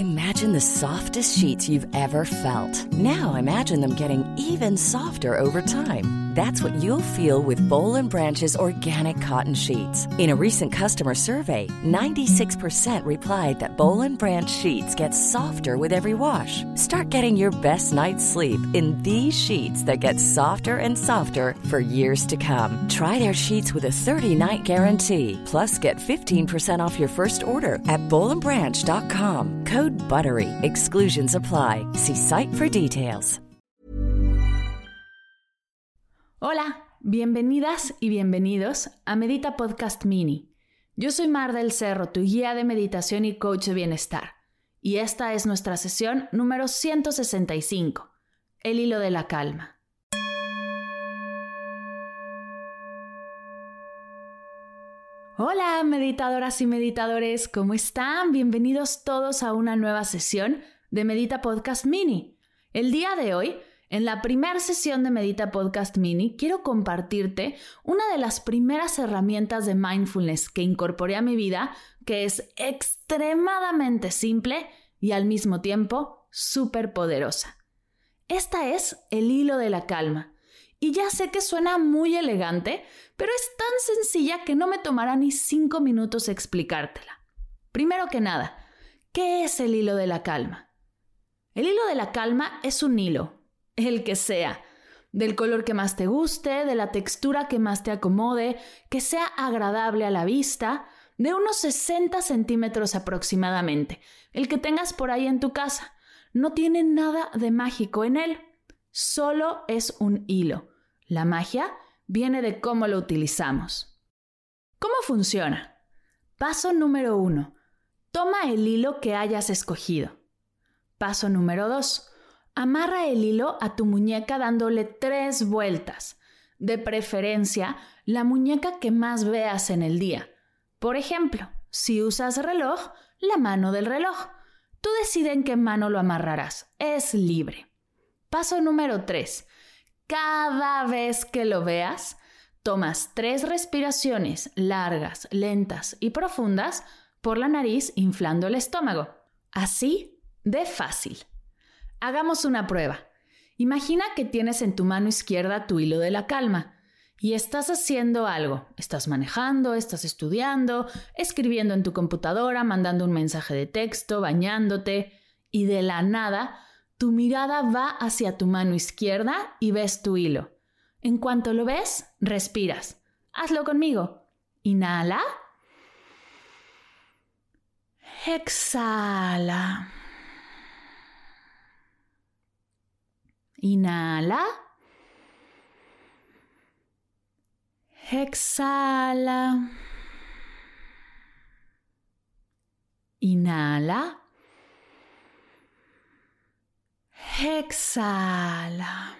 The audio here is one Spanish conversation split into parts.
Imagine the softest sheets you've ever felt. Now imagine them getting even softer over time. That's what you'll feel with Boll & Branch's organic cotton sheets. In a recent customer survey, 96% replied that Boll & Branch sheets get softer with every wash. Start getting your best night's sleep in these sheets that get softer and softer for years to come. Try their sheets with a 30-night guarantee. Plus, get 15% off your first order at bollandbranch.com. Code BUTTERY. Exclusions apply. See site for details. Hola, bienvenidas y bienvenidos a Medita Podcast Mini. Yo soy Mar del Cerro, tu guía de meditación y coach de bienestar. Y esta es nuestra sesión número 165, el hilo de la calma. Hola, meditadoras y meditadores, ¿cómo están? Bienvenidos todos a una nueva sesión de Medita Podcast Mini. El día de hoy, en la primera sesión de Medita Podcast Mini, quiero compartirte una de las primeras herramientas de mindfulness que incorporé a mi vida, que es extremadamente simple y al mismo tiempo súper poderosa. Esta es el hilo de la calma. Y ya sé que suena muy elegante, pero es tan sencilla que no me tomará ni 5 minutos explicártela. Primero que nada, ¿qué es el hilo de la calma? El hilo de la calma es un hilo, el que sea, del color que más te guste, de la textura que más te acomode, que sea agradable a la vista, de unos 60 centímetros aproximadamente, el que tengas por ahí en tu casa. No tiene nada de mágico en él, solo es un hilo. La magia viene de cómo lo utilizamos. ¿Cómo funciona? Paso número 1. Toma el hilo que hayas escogido. Paso número 2. Amarra el hilo a tu muñeca dándole 3 vueltas. De preferencia, la muñeca que más veas en el día. Por ejemplo, si usas reloj, la mano del reloj. Tú decide en qué mano lo amarrarás. Es libre. Paso número 3. Cada vez que lo veas, tomas 3 respiraciones largas, lentas y profundas por la nariz inflando el estómago. Así de fácil. Hagamos una prueba. Imagina que tienes en tu mano izquierda tu hilo de la calma y estás haciendo algo. Estás manejando, estás estudiando, escribiendo en tu computadora, mandando un mensaje de texto, bañándote y de la nada tu mirada va hacia tu mano izquierda y ves tu hilo. En cuanto lo ves, respiras. Hazlo conmigo. Inhala. Exhala. Inhala. Exhala. Inhala. Exhala.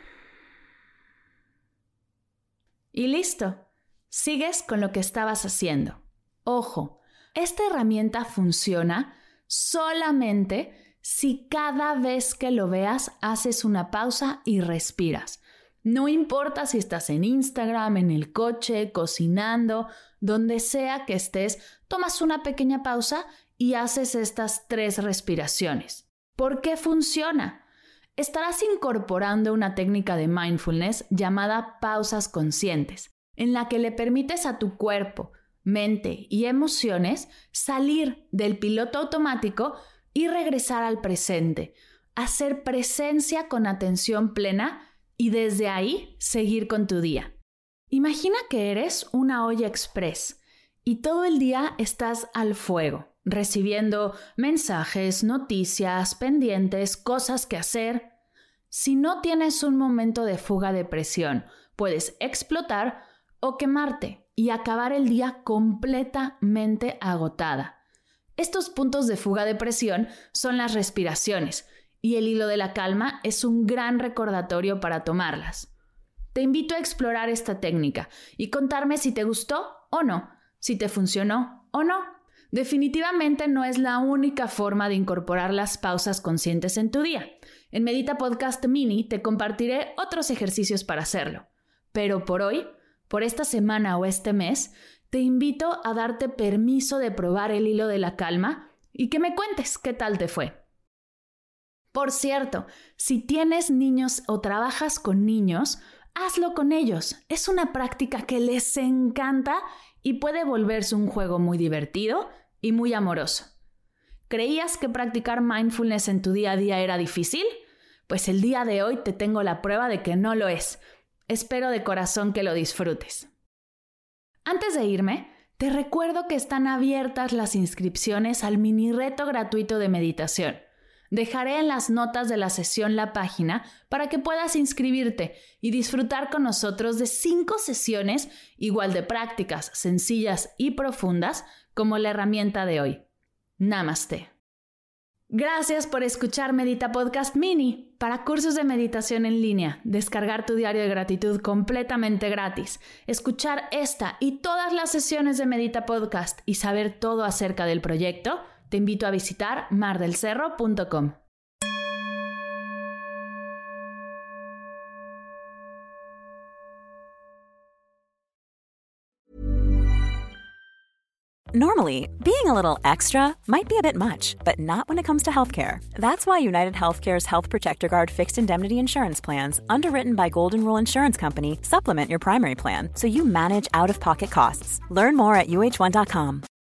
Y listo. Sigues con lo que estabas haciendo. Ojo, esta herramienta funciona solamente si cada vez que lo veas haces una pausa y respiras. No importa si estás en Instagram, en el coche, cocinando, donde sea que estés, tomas una pequeña pausa y haces estas 3 respiraciones. ¿Por qué funciona? Estarás incorporando una técnica de mindfulness llamada pausas conscientes, en la que le permites a tu cuerpo, mente y emociones salir del piloto automático y regresar al presente, hacer presencia con atención plena y desde ahí seguir con tu día. Imagina que eres una olla express y todo el día estás al fuego, recibiendo mensajes, noticias, pendientes, cosas que hacer. Si no tienes un momento de fuga de presión, puedes explotar o quemarte y acabar el día completamente agotada. Estos puntos de fuga de presión son las respiraciones y el hilo de la calma es un gran recordatorio para tomarlas. Te invito a explorar esta técnica y contarme si te gustó o no, si te funcionó o no. Definitivamente no es la única forma de incorporar las pausas conscientes en tu día. En Medita Podcast Mini te compartiré otros ejercicios para hacerlo. Pero por hoy, por esta semana o este mes, te invito a darte permiso de probar el hilo de la calma y que me cuentes qué tal te fue. Por cierto, si tienes niños o trabajas con niños, hazlo con ellos. Es una práctica que les encanta y puede volverse un juego muy divertido y muy amoroso. ¿Creías que practicar mindfulness en tu día a día era difícil? Pues el día de hoy te tengo la prueba de que no lo es. Espero de corazón que lo disfrutes. Antes de irme, te recuerdo que están abiertas las inscripciones al mini reto gratuito de meditación. Dejaré en las notas de la sesión la página para que puedas inscribirte y disfrutar con nosotros de 5 sesiones igual de prácticas, sencillas y profundas como la herramienta de hoy. Namaste. Gracias por escuchar Medita Podcast Mini. Para cursos de meditación en línea, descargar tu diario de gratitud completamente gratis, escuchar esta y todas las sesiones de Medita Podcast y saber todo acerca del proyecto, te invito a visitar mardelcerro.com. Normally, being a little extra might be a bit much, but not when it comes to healthcare. That's why United Healthcare's Health Protector Guard fixed indemnity insurance plans, underwritten by Golden Rule Insurance Company, supplement your primary plan so you manage out-of-pocket costs. Learn more at uh1.com.